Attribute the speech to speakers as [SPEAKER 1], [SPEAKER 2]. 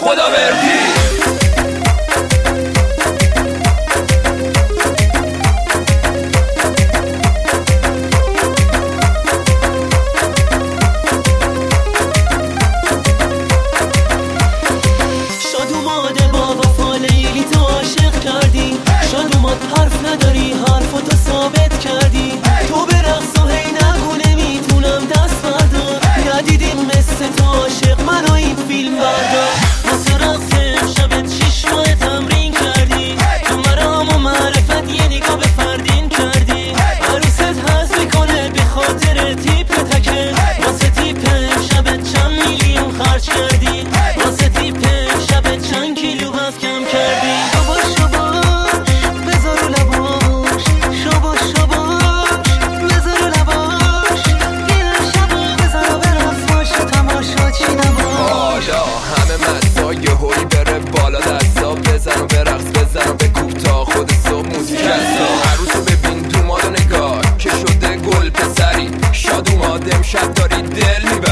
[SPEAKER 1] خداوردی.
[SPEAKER 2] شاد اوماده با وفا لیلی تو عاشق کردی، شاد اومد حرف نداری حرفتو ثابت کردی. تو به رقص و هی نگو نمیتونم دست بردار، ندیدیم مثل تو عاشق منو این فیلم بردار. واسه رقص شبت 6 ماه تمرین کردی، تو مرام و معرفت یه نگاه به فردین کردی. عروست هست میکنه به خاطر تیپ تکه، واسه تیپ شبت چند میلیون خرج کردی، واسه تیپ شبت چند کیلو وزن کم کردی. شاباش شاباش بذار رو لباش، شاباش شاباش بذار رو لباش، این شبا بذار برقص باشه تماشا چی نباش.
[SPEAKER 1] حالا همه مستا یه هوی بره بالا دستا، بزن و برقص بزن و بکوب تا خود صبح موزیک هستا. عروسو ببین دوماد و نگاه که شده گل پسری، شاد اوماد امشب داری دل میبری.